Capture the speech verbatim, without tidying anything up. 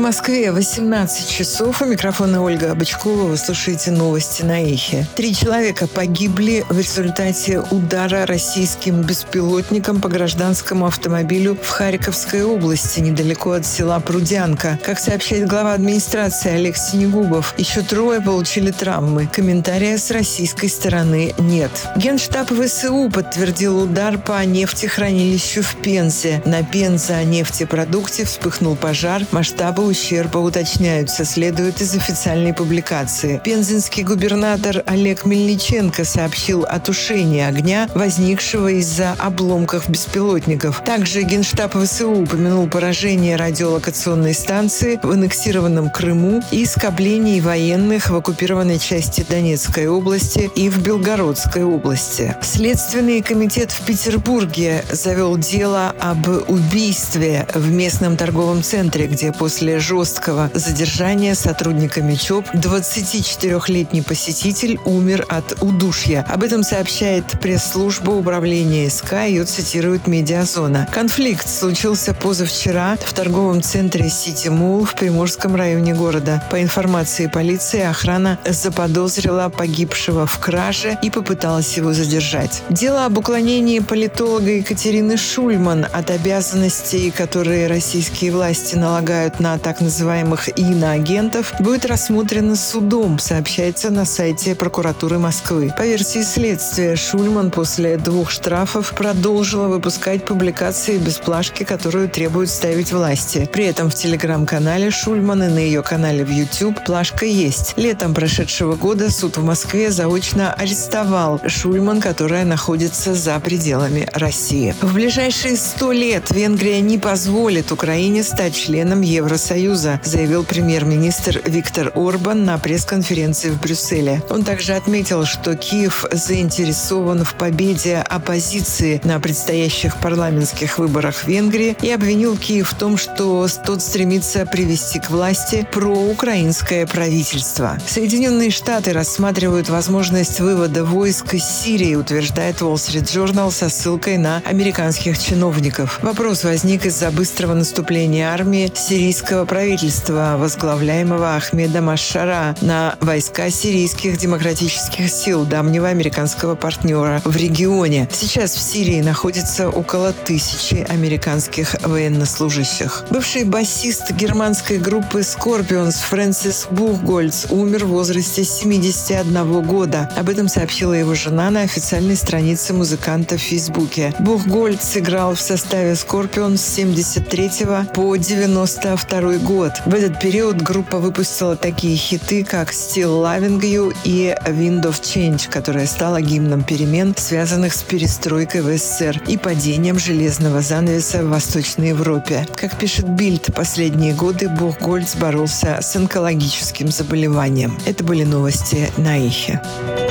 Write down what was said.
Москве восемнадцать часов. У микрофона Ольга Бычкова. Вы слушаете новости на Эхе. Три человека погибли в результате удара российским беспилотником по гражданскому автомобилю в Харьковской области, недалеко от села Прудянка. Как сообщает глава администрации Олег Синегубов, еще трое получили травмы. Комментария с российской стороны нет. Генштаб ВСУ подтвердил удар по нефтехранилищу в Пензе. На Пенза-нефтепродукте вспыхнул пожар. Масштабы ущерба уточняются, следует из официальной публикации. Пензенский губернатор Олег Мельниченко сообщил о тушении огня, возникшего из-за обломков беспилотников. Также Генштаб ВСУ упомянул поражение радиолокационной станции в аннексированном Крыму и скопление военных в оккупированной части Донецкой области и в Белгородской области. Следственный комитет в Петербурге завел дело об убийстве в местном торговом центре, где после жесткого задержания сотрудниками ЧОП двадцатичетырёхлетний посетитель умер от удушья. Об этом сообщает пресс-служба управления СК, ее цитирует «Медиазона». Конфликт случился позавчера в торговом центре «Сити Молл» в Приморском районе города. По информации полиции, охрана заподозрила погибшего в краже и попыталась его задержать. Дело об уклонении политолога Екатерины Шульман от обязанностей, которые российские власти налагают на так называемых иноагентов, будет рассмотрено судом, сообщается на сайте прокуратуры Москвы. По версии следствия, Шульман после двух штрафов продолжила выпускать публикации без плашки, которую требуют ставить власти. При этом в телеграм-канале Шульман и на ее канале в YouTube плашка есть. Летом прошедшего года суд в Москве заочно арестовал Шульман, которая находится за пределами России. В ближайшие сто лет Венгрия не позволит Украине стать членом Евросоюза, заявил премьер-министр Виктор Орбан на пресс-конференции в Брюсселе. Он также отметил, что Киев заинтересован в победе оппозиции на предстоящих парламентских выборах в Венгрии и обвинил Киев в том, что тот стремится привести к власти проукраинское правительство. Соединенные Штаты рассматривают возможность вывода войск из Сирии, утверждает Wall Street Journal со ссылкой на американских чиновников. Вопрос возник из-за быстрого наступления армии сирийского правительства, возглавляемого Ахмедом Аш-Шара, на войска сирийских демократических сил, давнего американского партнера в регионе. Сейчас в Сирии находится около тысячи американских военнослужащих. Бывший басист германской группы Scorpions Фрэнсис Бухгольц умер в возрасте семидесяти одного года. Об этом сообщила его жена на официальной странице музыканта в Фейсбуке. Бухгольц играл в составе Scorpions с семьдесят третьего по девяносто второй год. В этот период группа выпустила такие хиты, как «Still Loving You» и «Wind of Change», которая стала гимном перемен, связанных с перестройкой в СССР и падением железного занавеса в Восточной Европе. Как пишет Бильд, последние годы Бухгольц боролся с онкологическим заболеванием. Это были новости на Эхе.